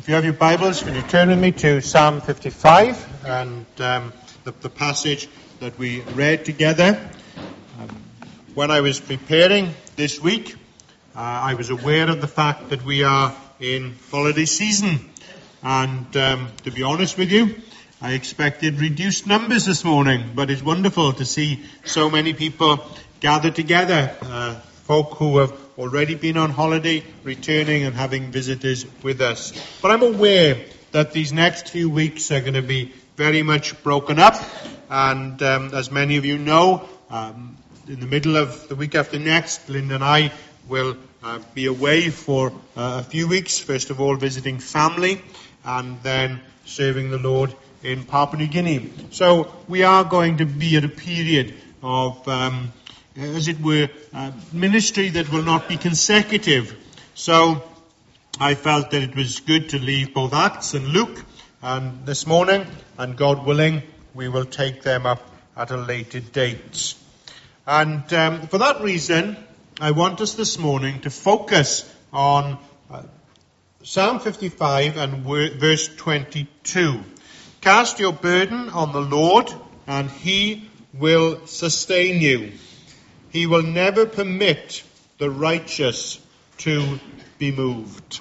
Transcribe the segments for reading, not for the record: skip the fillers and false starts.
If you have your Bibles, can you turn with me to Psalm 55 and the passage that we read together. When I was preparing this week, I was aware of the fact that we are in holiday season. And to be honest with you, I expected reduced numbers this morning, but it's wonderful to see so many people gathered together, folk who have already been on holiday, returning and having visitors with us. But I'm aware that these next few weeks are going to be very much broken up. And as many of you know, in the middle of the week after next, Linda and I will be away for a few weeks. First of all, visiting family and then serving the Lord in Papua New Guinea. So we are going to be at a period of as it were, ministry that will not be consecutive. So I felt that it was good to leave both Acts and Luke and this morning, and God willing, we will take them up at a later date. And for that reason, I want us this morning to focus on Psalm 55 and verse 22. Cast your burden on the Lord, and He will sustain you. He will never permit the righteous to be moved.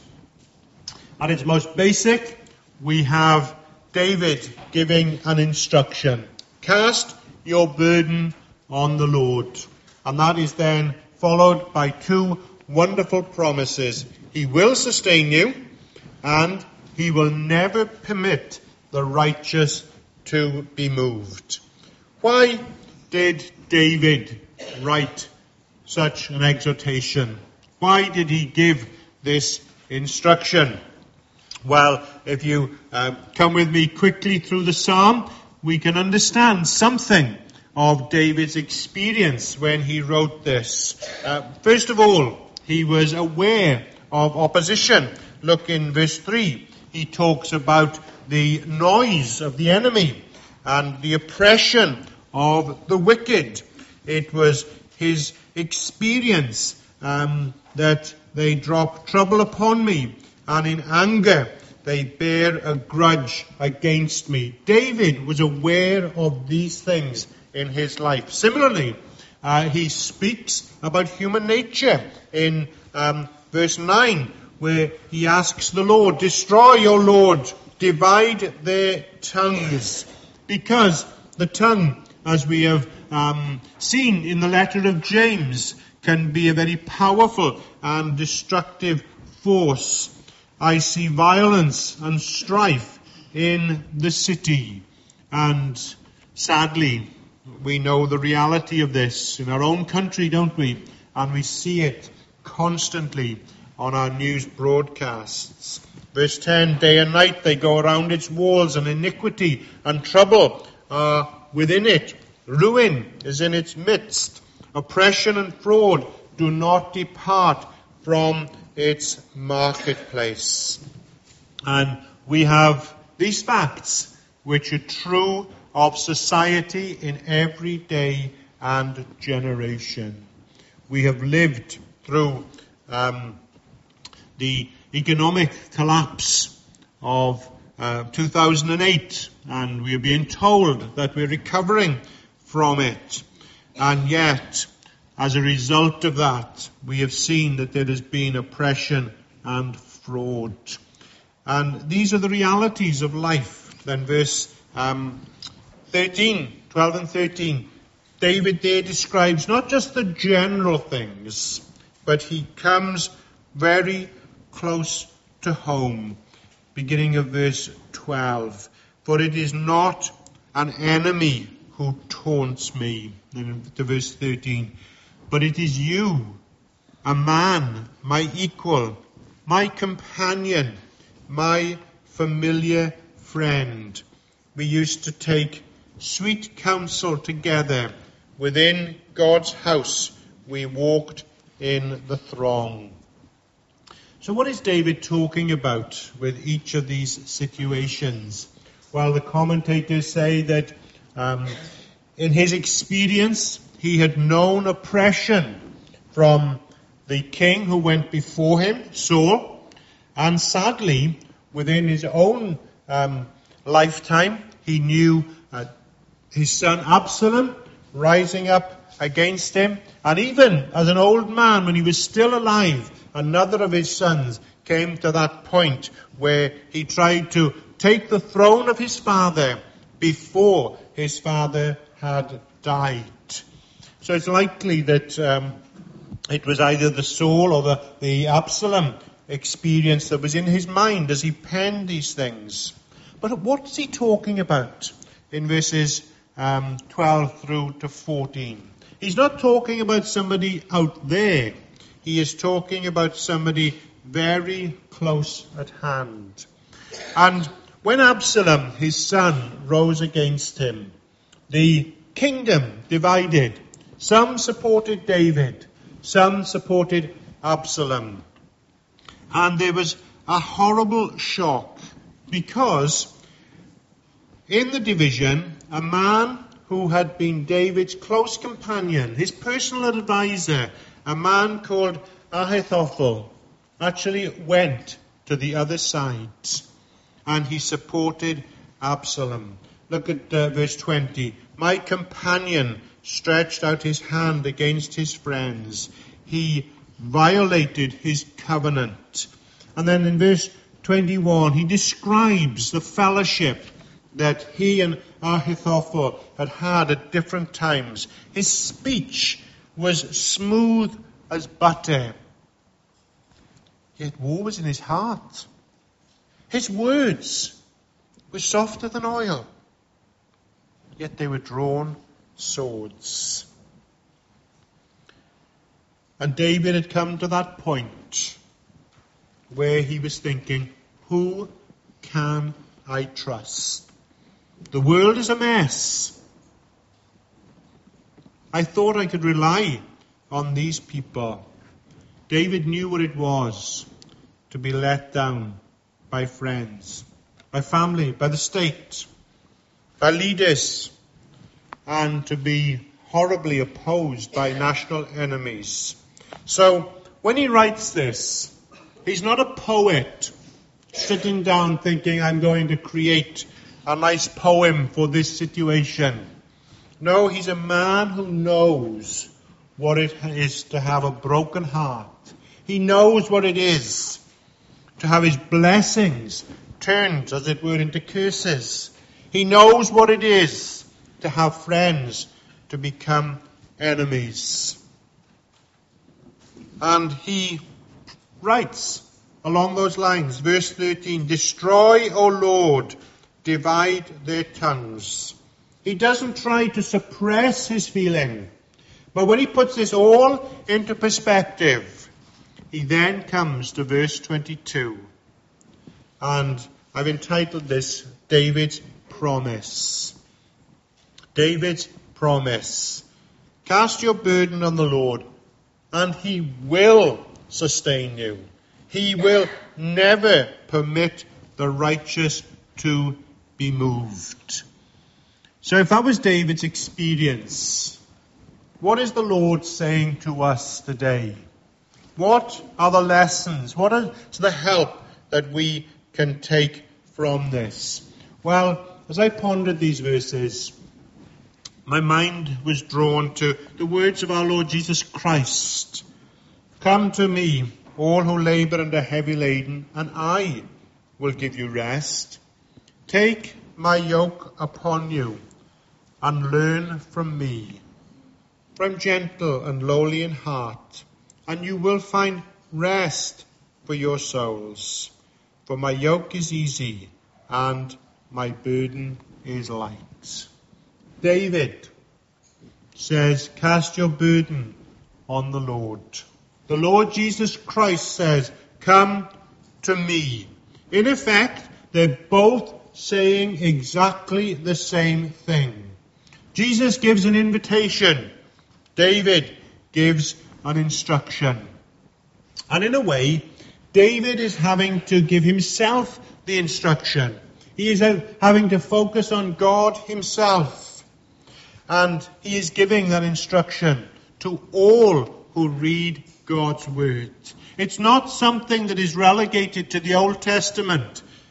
At its most basic, we have David giving an instruction. Cast your burden on the Lord. And that is then followed by two wonderful promises. He will sustain you, and He will never permit the righteous to be moved. Why did David write such an exhortation? Why did he give this instruction? Well, if you come with me quickly through the psalm, we can understand something of David's experience when he wrote this. First of all, he was aware of opposition. Look in verse 3. He talks about the noise of the enemy and the oppression of the wicked. It was his experience that they drop trouble upon me, and in anger they bear a grudge against me. David was aware of these things in his life. Similarly, he speaks about human nature in verse 9, where he asks the Lord, destroy, O Lord, divide their tongues. Because the tongue, as we have seen in the letter of James, can be a very powerful and destructive force. I see violence and strife in the city. And sadly, we know the reality of this in our own country, don't we? And we see it constantly on our news broadcasts. Verse 10, day and night they go around its walls, and iniquity and trouble are within it. Ruin is in its midst. Oppression and fraud do not depart from its marketplace. And we have these facts which are true of society in every day and generation. We have lived through the economic collapse of 2008, and we are being told that we're recovering from it. And yet, as a result of that, we have seen that there has been oppression and fraud. And these are the realities of life. Then verse 12 and 13, David there describes not just the general things, but he comes very close to home, beginning of verse 12. For it is not an enemy who taunts me, then to verse 13, but it is you, a man, my equal, my companion, my familiar friend. We used to take sweet counsel together. Within God's house, we walked in the throng. So what is David talking about with each of these situations? Well, the commentators say that in his experience, he had known oppression from the king who went before him, Saul, and sadly, within his own lifetime. He knew his son Absalom rising up against him. And even as an old man, when he was still alive, another of his sons came to that point where he tried to take the throne of his father before his father had died. So it's likely that it was either the Saul or the Absalom experience that was in his mind as he penned these things. But what's he talking about in verses 12 through to 14? He's not talking about somebody out there. He is talking about somebody very close at hand. And when Absalom, his son, rose against him, the kingdom divided. Some supported David, some supported Absalom. And there was a horrible shock because in the division, a man who had been David's close companion, his personal advisor, a man called Ahithophel, actually went to the other side and he supported Absalom. Look at verse 20. My companion stretched out his hand against his friends. He violated his covenant. And then in verse 21, he describes the fellowship that he and Ahithophel had at different times. His speech was smooth as butter, yet war was in his heart. His words were softer than oil, yet they were drawn swords. And David had come to that point where he was thinking, who can I trust? The world is a mess. I thought I could rely on these people. David knew what it was to be let down by friends, by family, by the state, by leaders, and to be horribly opposed by national enemies. So when he writes this, he's not a poet sitting down thinking, I'm going to create a nice poem for this situation. No, he's a man who knows what it is to have a broken heart. He knows what it is to have his blessings turned, as it were, into curses. He knows what it is to have friends to become enemies. And he writes along those lines, verse 13, destroy, O Lord, divide their tongues. He doesn't try to suppress his feeling, but when he puts this all into perspective, he then comes to verse 22. And I've entitled this, David's Promise. David's Promise. Cast your burden on the Lord, and he will sustain you. He will never permit the righteous to be moved. So if that was David's experience, what is the Lord saying to us today? What are the lessons? What is the help that we can take from this? Well, as I pondered these verses, my mind was drawn to the words of our Lord Jesus Christ. Come to me, all who labor and are heavy laden, and I will give you rest. Take my yoke upon you and learn from me. For I am gentle and lowly in heart, and you will find rest for your souls. For my yoke is easy and my burden is light. David says, cast your burden on the Lord. The Lord Jesus Christ says, come to me. In effect, they're both saying exactly the same thing. Jesus gives an invitation. David gives an instruction. And in a way, David is having to give himself the instruction. He is having to focus on God himself. And he is giving that instruction to all who read God's word. It's not something that is relegated to the Old Testament.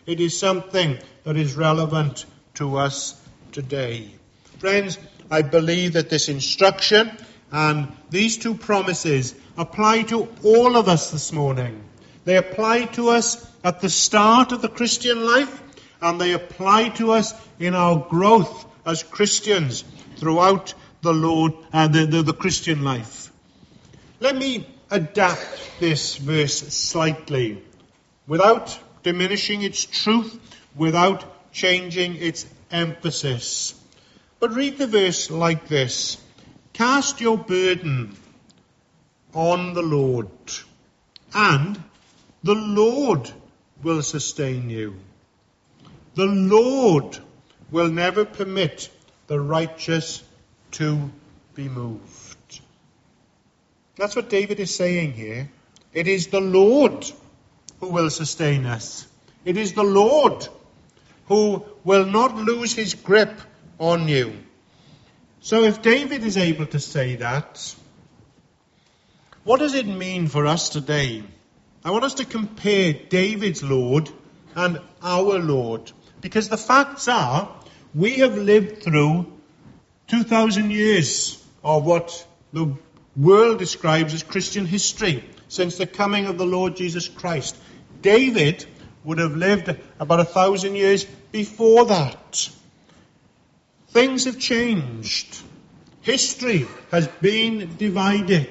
It is something that is relevant to us today. Friends, I believe that this instruction and these two promises apply to all of us this morning. They apply to us at the start of the Christian life, and they apply to us in our growth as Christians throughout the Christian life. Let me adapt this verse slightly, without diminishing its truth, without changing its emphasis. But read the verse like this: cast your burden on the Lord, and the Lord will sustain you. The Lord will never permit the righteous to be moved. That's what David is saying here. It is the Lord who will sustain us. It is the Lord who will not lose his grip on you. So if David is able to say that, what does it mean for us today? I want us to compare David's Lord and our Lord, because the facts are we have lived through 2,000 years of what the world describes as Christian history since the coming of the Lord Jesus Christ. David would have lived about 1,000 years before that. Things have changed. History has been divided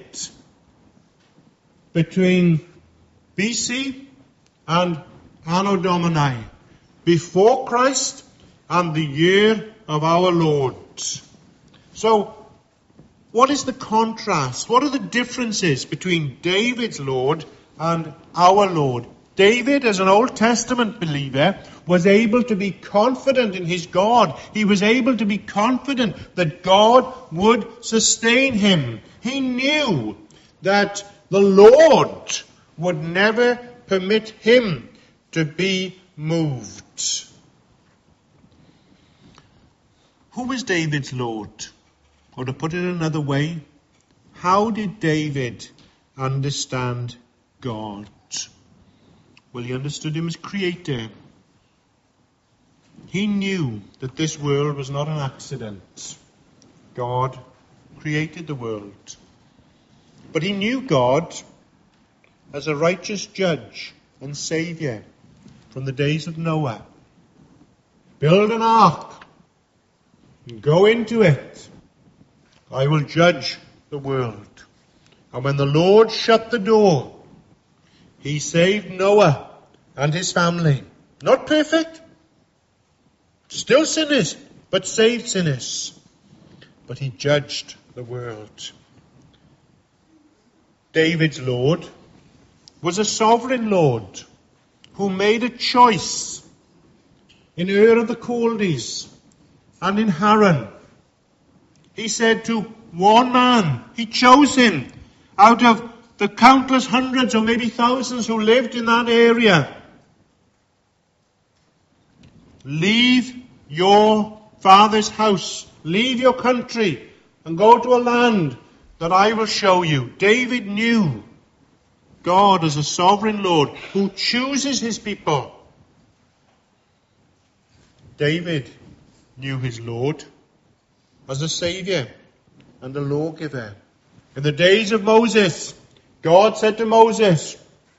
between BC and Anno Domini, before Christ and the year of our Lord. So, what is the contrast? What are the differences between David's Lord and our Lord? David, as an Old Testament believer, was able to be confident in his God. He was able to be confident that God would sustain him. He knew that the Lord would never permit him to be moved. Who was David's Lord? Or to put it another way, how did David understand God? Well, he understood him as creator. He knew that this world was not an accident. God created the world. But he knew God as a righteous judge and saviour from the days of Noah. Build an ark and go into it. I will judge the world. And when the Lord shut the door, he saved Noah and his family. Not perfect, still sinners, but saved sinners. But he judged the world. David's Lord was a sovereign Lord who made a choice in Ur of the Chaldees and in Haran. He said to one man, he chose him out of the countless hundreds or maybe thousands who lived in that area. Leave your father's house, leave your country, and go to a land that I will show you. David knew God as a sovereign Lord who chooses his people. David knew his Lord as a saviour and a lawgiver. In the days of Moses, God said to Moses,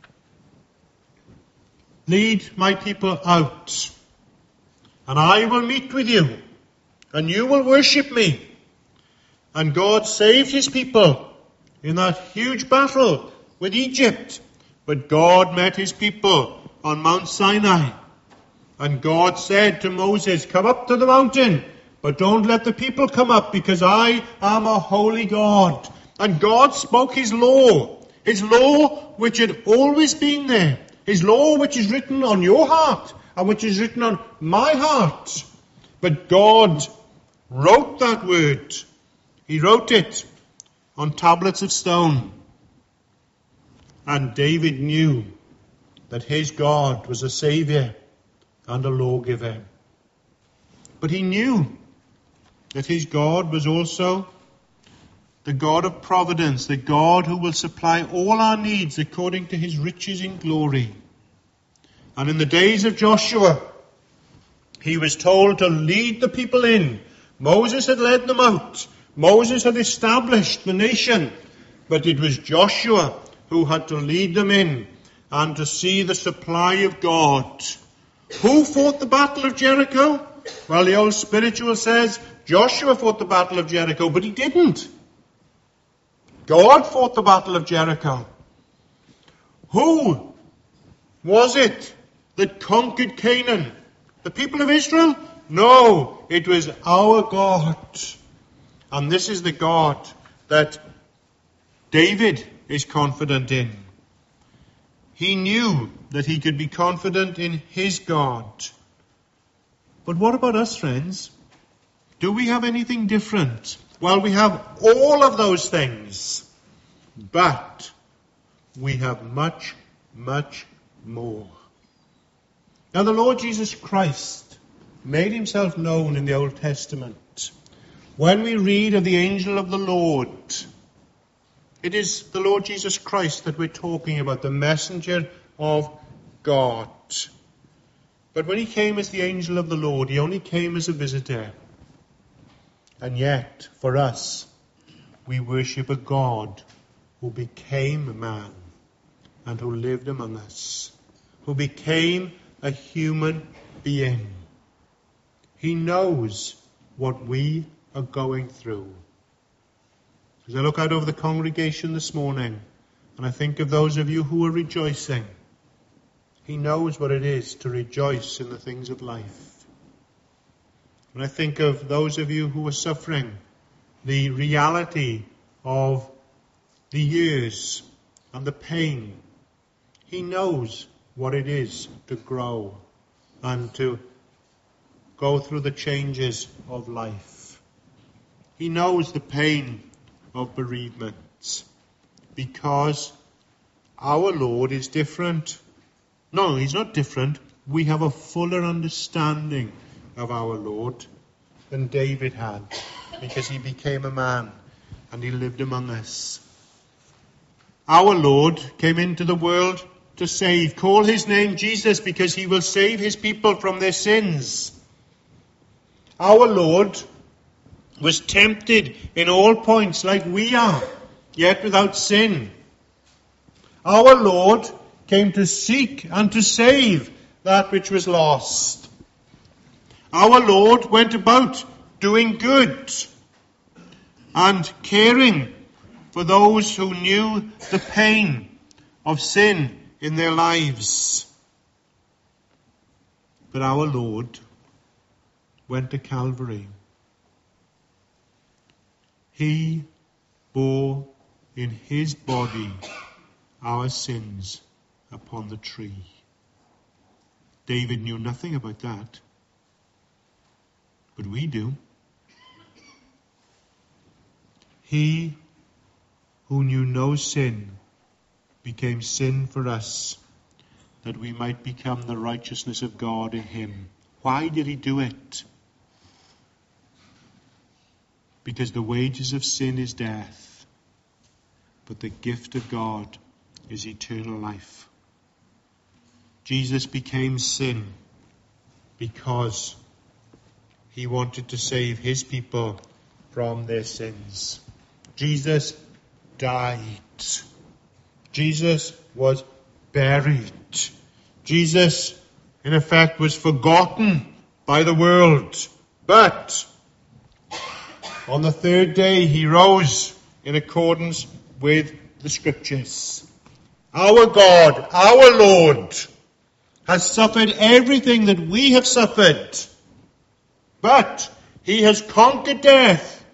lead my people out, and I will meet with you, and you will worship me. And God saved his people in that huge battle with Egypt. But God met his people on Mount Sinai. And God said to Moses, come up to the mountain, but don't let the people come up, because I am a holy God. And God spoke his law which had always been there, his law which is written on your heart and which is written on my heart. But God wrote that word. He wrote it on tablets of stone. And David knew that his God was a saviour and a lawgiver. But he knew that his God was also the God of providence, the God who will supply all our needs according to his riches in glory. And in the days of Joshua, he was told to lead the people in. Moses had led them out. Moses had established the nation. But it was Joshua who had to lead them in and to see the supply of God. Who fought the battle of Jericho? Well, the old spiritual says Joshua fought the battle of Jericho, but he didn't. God fought the battle of Jericho. Who was it that conquered Canaan? The people of Israel? No, it was our God. And this is the God that David is confident in. He knew that he could be confident in his God. But what about us, friends? Do we have anything different? Well, we have all of those things. But we have much, much more. Now, the Lord Jesus Christ made himself known in the Old Testament. When we read of the angel of the Lord, it is the Lord Jesus Christ that we're talking about, the messenger of God. But when he came as the angel of the Lord, he only came as a visitor. And yet, for us, we worship a God who became a man and who lived among us, who became a human being. He knows what we are going through. As I look out over the congregation this morning, and I think of those of you who are rejoicing, he knows what it is to rejoice in the things of life. When I think of those of you who are suffering, the reality of the years and the pain, he knows what it is to grow and to go through the changes of life. He knows the pain of bereavement, because our Lord is different. No, he's not different. We have a fuller understanding of our Lord than David had, because he became a man and he lived among us. Our Lord came into the world to save. Call his name Jesus, because he will save his people from their sins. Our Lord was tempted in all points like we are, yet without sin. Our Lord came to seek and to save that which was lost. Our Lord went about doing good and caring for those who knew the pain of sin in their lives. But our Lord went to Calvary. He bore in his body our sins upon the tree. David knew nothing about that, but we do. He who knew no sin became sin for us, that we might become the righteousness of God in him. Why did he do it? Because the wages of sin is death, but the gift of God is eternal life. Jesus became sin because he wanted to save his people from their sins. Jesus died. Jesus was buried. Jesus, in effect, was forgotten by the world. But on the third day, he rose in accordance with the Scriptures. Our God, our Lord, has suffered everything that we have suffered. But he has conquered death.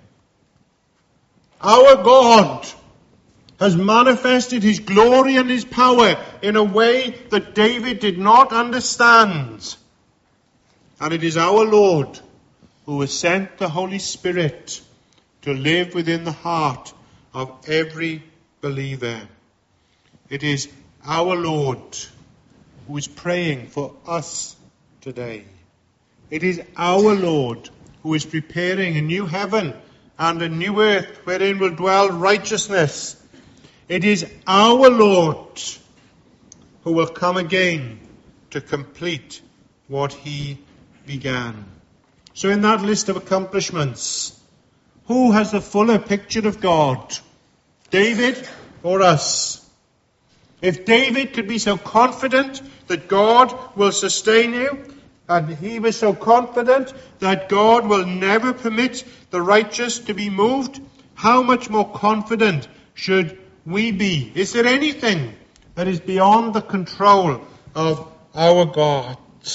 Our God has manifested his glory and his power in a way that David did not understand. And it is our Lord who has sent the Holy Spirit to live within the heart of every believer. It is our Lord who is praying for us today. It is our Lord who is preparing a new heaven and a new earth wherein will dwell righteousness. It is our Lord who will come again to complete what he began. So in that list of accomplishments, who has the fuller picture of God? David or us? If David could be so confident that God will sustain you, and he was so confident that God will never permit the righteous to be moved, how much more confident should we be? Is there anything that is beyond the control of our God?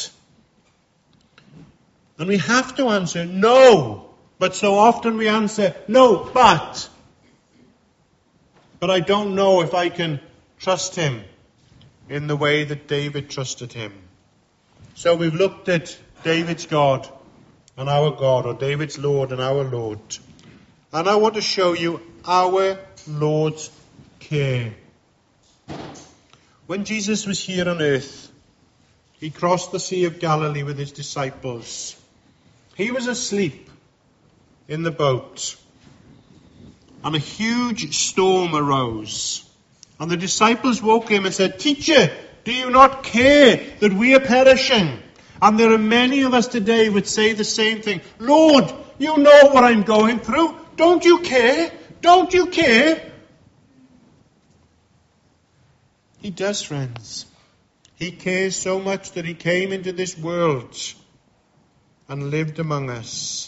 And we have to answer no. But so often we answer no, but I don't know if I can trust him in the way that David trusted him. So we've looked at David's God and our God, or David's Lord and our Lord. And I want to show you our Lord's care. When Jesus was here on earth, he crossed the Sea of Galilee with his disciples. He was asleep in the boat, and a huge storm arose. And the disciples woke him and said, "Teacher, do you not care that we are perishing?" And there are many of us today would say the same thing. "Lord, you know what I'm going through. Don't you care? Don't you care?" He does, friends. He cares so much that he came into this world and lived among us.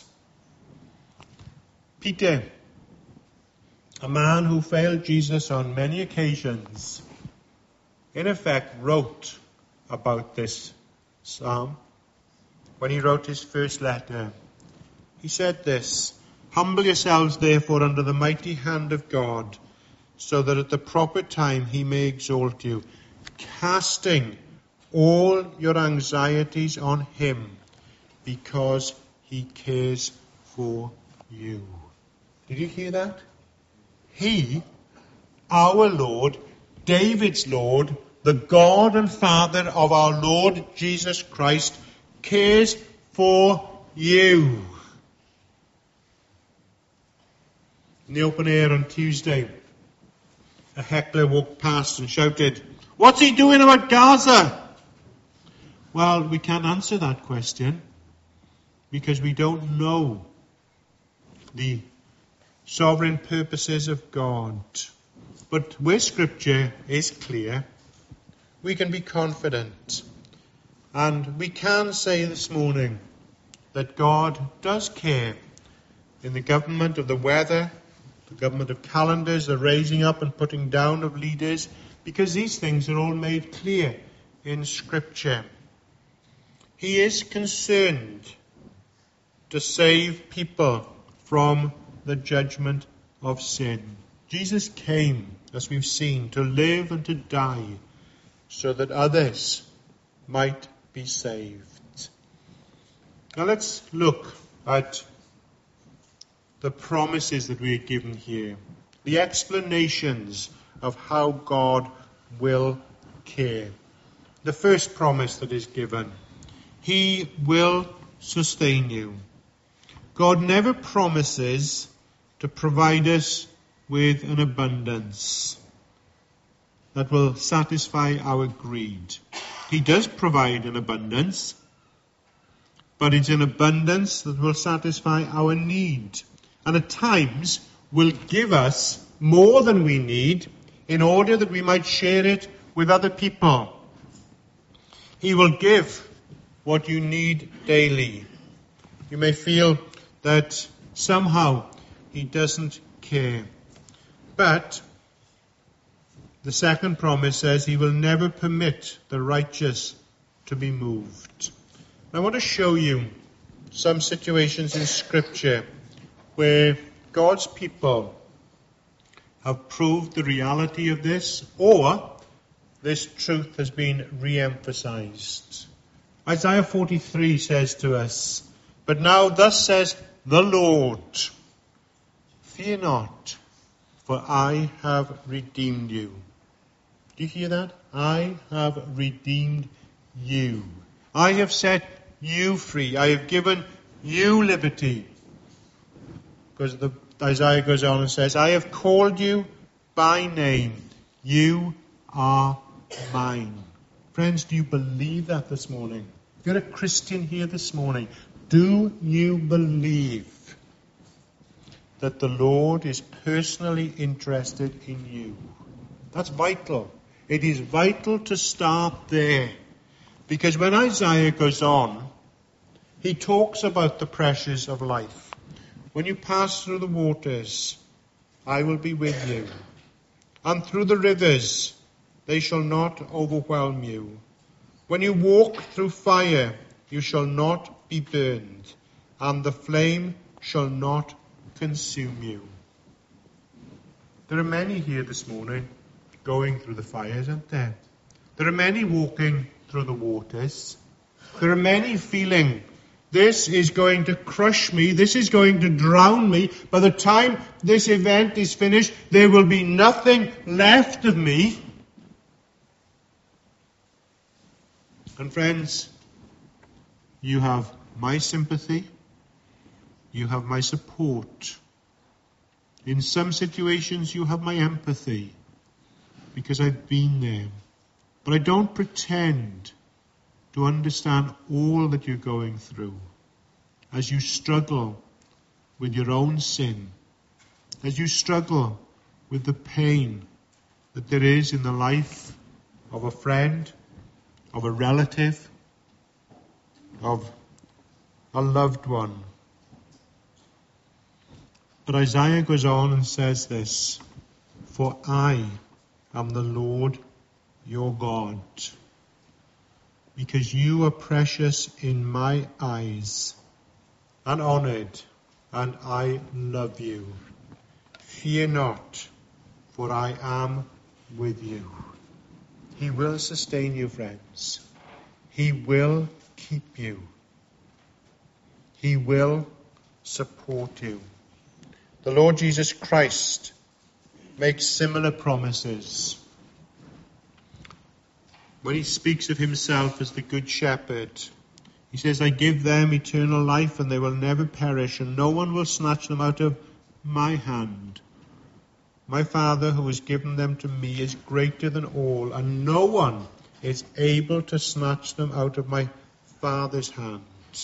Peter, a man who failed Jesus on many occasions, in effect wrote about this psalm when he wrote his first letter. He said this, "Humble yourselves therefore under the mighty hand of God, so that at the proper time he may exalt you, casting all your anxieties on him, because he cares for you." Did you hear that? He, our Lord, David's Lord, the God and Father of our Lord Jesus Christ, cares for you. In the open air on Tuesday, a heckler walked past and shouted, "What's he doing about Gaza?" Well, we can't answer that question because we don't know the sovereign purposes of God. But where Scripture is clear, we can be confident. And we can say this morning that God does care in the government of the weather, the government of calendars, the raising up and putting down of leaders, because these things are all made clear in Scripture. He is concerned to save people from the judgment of sin. Jesus came, as we've seen, to live and to die so that others might be saved. Now let's look at the promises that we are given here, the explanations of how God will care. The first promise that is given, He will sustain you. God never promises to provide us with an abundance that will satisfy our greed. He does provide an abundance, but it's an abundance that will satisfy our need. And at times will give us more than we need in order that we might share it with other people. He will give what you need daily. You may feel that somehow He doesn't care. But the second promise says He will never permit the righteous to be moved. I want to show you some situations in Scripture where God's people have proved the reality of this, or this truth has been re-emphasized. Isaiah 43 says to us, "But now thus says the Lord, fear not, for I have redeemed you." Do you hear that? I have redeemed you. I have set you free. I have given you liberty. Because Isaiah goes on and says, "I have called you by name. You are mine. Friends, do you believe that this morning? If you're a Christian here this morning, do you believe that the Lord is personally interested in you? That's vital. It is vital to start there. Because when Isaiah goes on, he talks about the pressures of life. When you pass through the waters, I will be with you. And through the rivers, they shall not overwhelm you. When you walk through fire, you shall not be burned, and the flame shall not consume you. There are many here this morning going through the fires, aren't there? There are many walking through the waters. There are many feeling, this is going to crush me, this is going to drown me. By the time this event is finished, there will be nothing left of me. And friends, you have my sympathy, you have my support. In some situations you have my empathy, because I've been there. But I don't pretend to understand all that you're going through as you struggle with your own sin, as you struggle with the pain that there is in the life of a friend, of a relative, of a loved one. But Isaiah goes on and says this, for I am the Lord your God, because you are precious in my eyes and honored, and I love you. Fear not, for I am with you. He will sustain you, friends. He will keep you. He will support you. The Lord Jesus Christ makes similar promises when he speaks of himself as the Good Shepherd. He says, I give them eternal life, and they will never perish, and no one will snatch them out of my hand. My Father, who has given them to me, is greater than all, and no one is able to snatch them out of my Father's hand.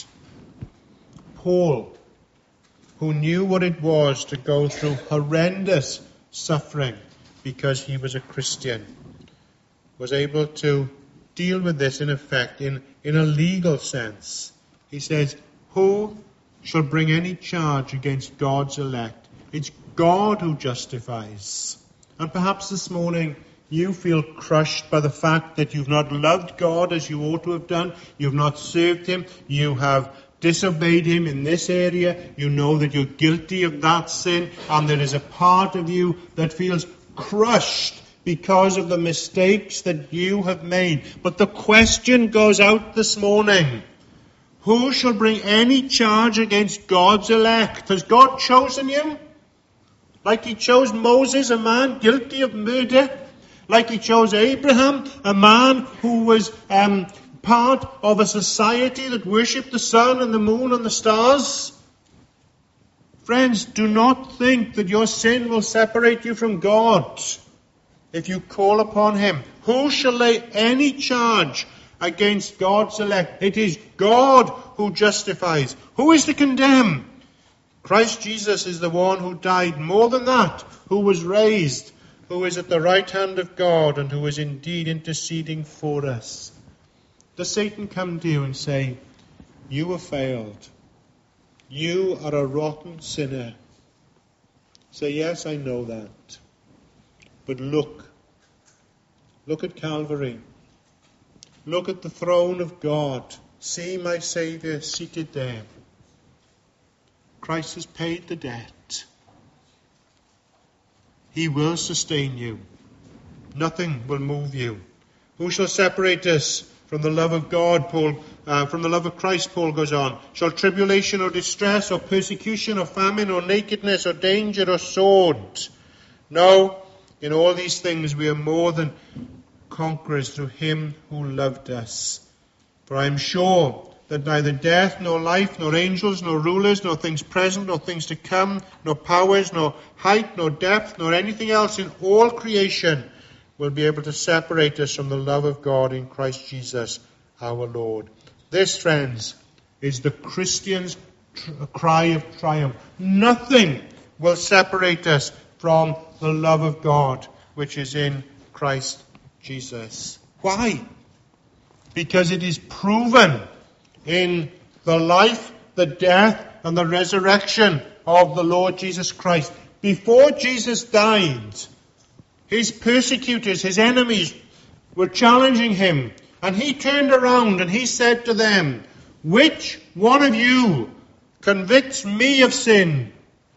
Paul, who knew what it was to go through horrendous suffering because he was a Christian, was able to deal with this in effect in a legal sense. He says, who shall bring any charge against God's elect? It's God who justifies. And perhaps this morning you feel crushed by the fact that you've not loved God as you ought to have done. You've not served him. You have disobeyed him in this area. You know that you're guilty of that sin, and there is a part of you that feels crushed because of the mistakes that you have made. But the question goes out this morning, who shall bring any charge against God's elect? Has God chosen you? Like he chose Moses, a man guilty of murder? Like he chose Abraham, a man who was part of a society that worshipped the sun and the moon and the stars? Friends, do not think that your sin will separate you from God if you call upon him. Who shall lay any charge against God's elect? It is God who justifies. Who is to condemn? Christ Jesus is the one who died. More than that, who was raised, who is at the right hand of God, and who is indeed interceding for us. Does Satan come to you and say, you have failed. You are a rotten sinner. Say, yes, I know that. But look at Calvary. Look at the throne of God. See my Saviour seated there. Christ has paid the debt. He will sustain you. Nothing will move you. Who shall separate us from the love of God, from the love of Christ, Paul goes on. Shall tribulation or distress or persecution or famine or nakedness or danger or sword? No, in all these things we are more than conquerors through him who loved us. For I am sure that neither death, nor life, nor angels, nor rulers, nor things present, nor things to come, nor powers, nor height, nor depth, nor anything else in all creation will be able to separate us from the love of God in Christ Jesus our Lord. This, friends, is the Christian's cry of triumph. Nothing will separate us from the love of God which is in Christ Jesus. Why? Because it is proven in the life, the death, and the resurrection of the Lord Jesus Christ. Before Jesus died, his persecutors, his enemies, were challenging him. And he turned around and he said to them, "Which one of you convicts me of sin?"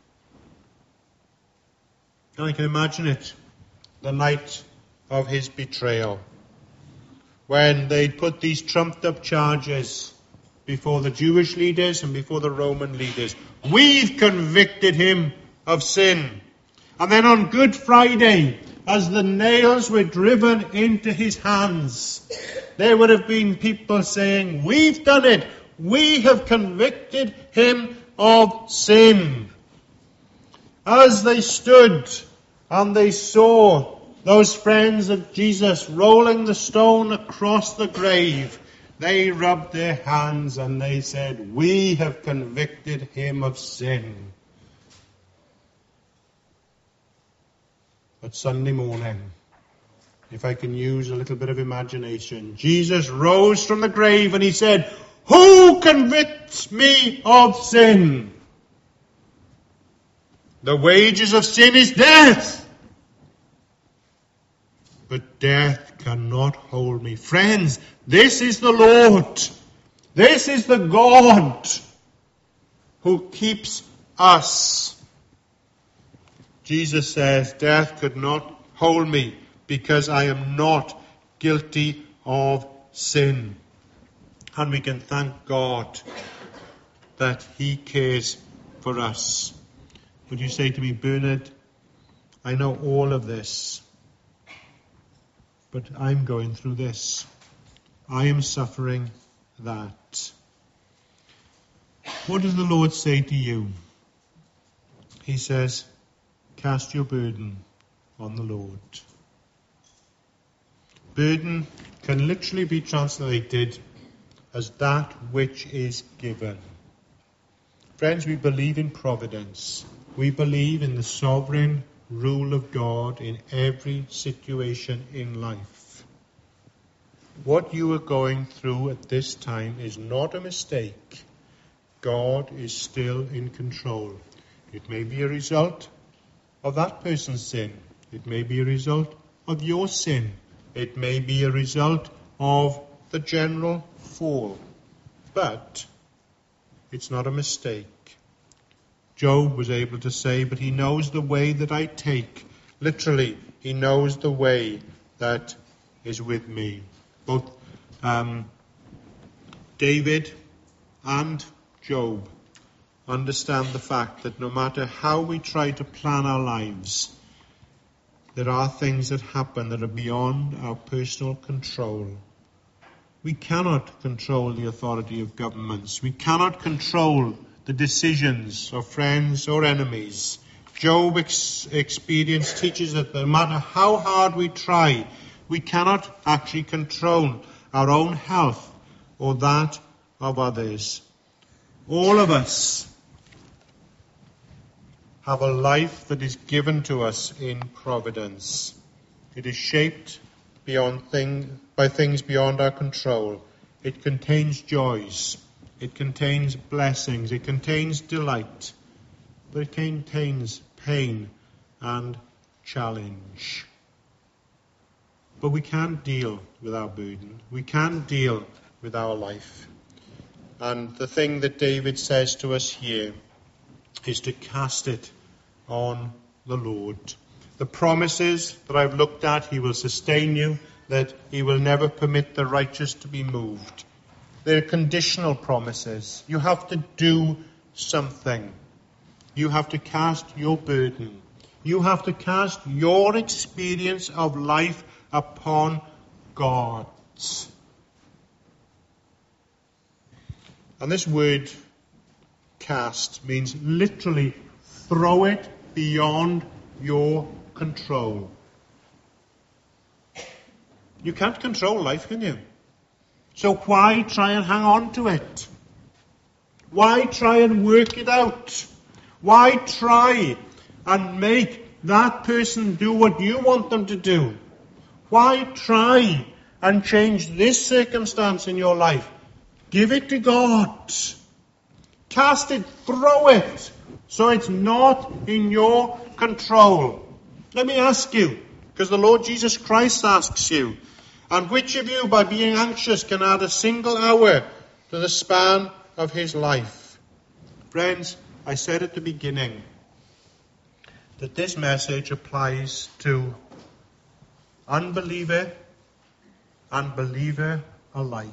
And I can imagine it, the night of his betrayal, when they'd put these trumped-up charges before the Jewish leaders and before the Roman leaders. We've convicted him of sin. And then on Good Friday, as the nails were driven into his hands, there would have been people saying, "We've done it. We have convicted him of sin." As they stood and they saw those friends of Jesus rolling the stone across the grave, they rubbed their hands and they said, "We have convicted him of sin." But Sunday morning, if I can use a little bit of imagination, Jesus rose from the grave and he said, "Who convicts me of sin? The wages of sin is death, but death cannot hold me." Friends, this is the Lord. This is the God who keeps us. Jesus says, "Death could not hold me because I am not guilty of sin." And we can thank God that he cares for us. Would you say to me, "Bernard, I know all of this, but I'm going through this. I am suffering that." What does the Lord say to you? He says, "Cast your burden on the Lord." Burden can literally be translated as that which is given. Friends, we believe in providence. We believe in the sovereign rule of God in every situation in life. What you are going through at this time is not a mistake. God is still in control. It may be a result of that person's sin. It may be a result of your sin. It may be a result of the general fall. But it's not a mistake. Job was able to say, "But he knows the way that I take." Literally, he knows the way that is with me. Both David and Job understand the fact that no matter how we try to plan our lives, there are things that happen that are beyond our personal control. We cannot control the authority of governments. We cannot control the decisions of friends or enemies. Job's experience teaches that no matter how hard we try, we cannot actually control our own health or that of others. All of us have a life that is given to us in providence. It is shaped by things beyond our control. It contains joys. It contains blessings. It contains delight. But it contains pain and challenge. But we can't deal with our burden. We can't deal with our life. And the thing that David says to us here is to cast it on the Lord. The promises that I've looked at, he will sustain you, that he will never permit the righteous to be moved. They're conditional promises. You have to do something. You have to cast your burden. You have to cast your experience of life upon God. And this word cast means literally throw it beyond your control. You can't control life, can you? So why try and hang on to it? Why try and work it out? Why try and make that person do what you want them to do? Why try and change this circumstance in your life? Give it to God. Cast it, throw it, so it's not in your control. Let me ask you, because the Lord Jesus Christ asks you, and which of you, by being anxious, can add a single hour to the span of his life? Friends, I said at the beginning that this message applies to unbeliever and believer alike.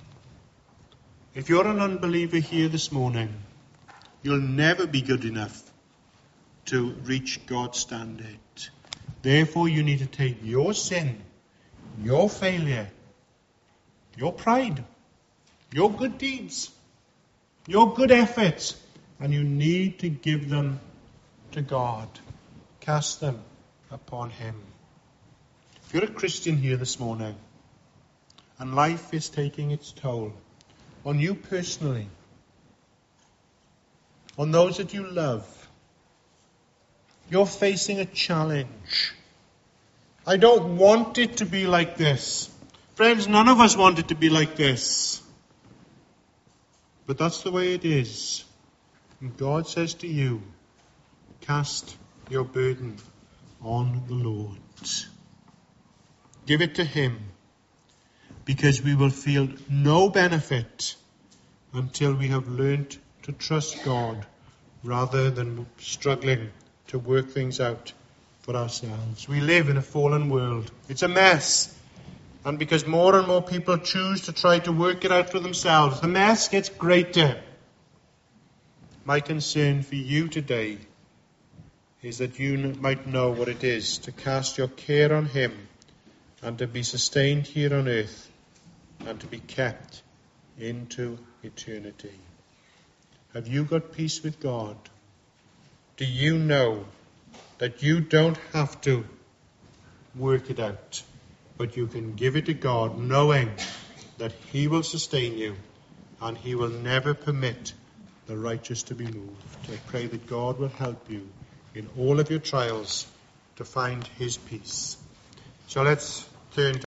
If you're an unbeliever here this morning, you'll never be good enough to reach God's standard. Therefore, you need to take your sin, your failure, your pride, your good deeds, your good efforts, and you need to give them to God. Cast them upon him. If you're a Christian here this morning, and life is taking its toll on you personally, on those that you love, you're facing a challenge. I don't want it to be like this. Friends, none of us want it to be like this. But that's the way it is. And God says to you, cast your burden on the Lord. Give it to him, because we will feel no benefit until we have learnt to trust God rather than struggling to work things out for ourselves. We live in a fallen world. It's a mess. And because more and more people choose to try to work it out for themselves, the mess gets greater. My concern for you today is that you might know what it is to cast your care on him and to be sustained here on earth and to be kept into eternity. Have you got peace with God? Do you know that you don't have to work it out, but you can give it to God, knowing that he will sustain you and he will never permit the righteous to be moved? I pray that God will help you in all of your trials to find his peace. So let's turn to